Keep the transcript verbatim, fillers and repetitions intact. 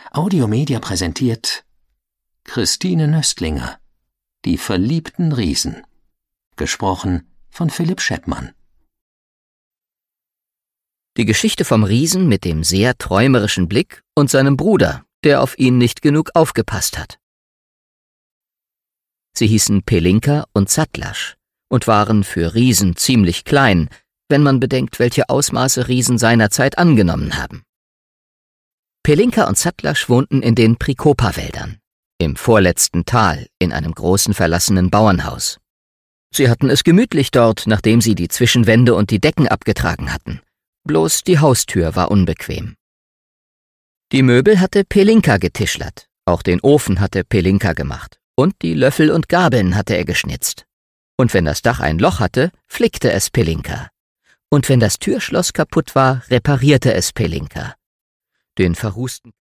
Audiomedia präsentiert Christine Nöstlinger, Die verliebten Riesen. Gesprochen von Philipp Scheppmann. Die Geschichte vom Riesen mit dem sehr träumerischen Blick und seinem Bruder, der auf ihn nicht genug aufgepasst hat. Sie hießen Pelinka und Zatlasch und waren für Riesen ziemlich klein, wenn man bedenkt, welche Ausmaße Riesen seinerzeit angenommen haben. Pelinka und Zatlasch wohnten in den Prikopa-Wäldern, im vorletzten Tal in einem großen verlassenen Bauernhaus. Sie hatten es gemütlich dort, nachdem sie die Zwischenwände und die Decken abgetragen hatten. Bloß die Haustür war unbequem. Die Möbel hatte Pelinka getischlert, auch den Ofen hatte Pelinka gemacht und die Löffel und Gabeln hatte er geschnitzt. Und wenn das Dach ein Loch hatte, flickte es Pelinka. Und wenn das Türschloss kaputt war, reparierte es Pelinka. Den verrußten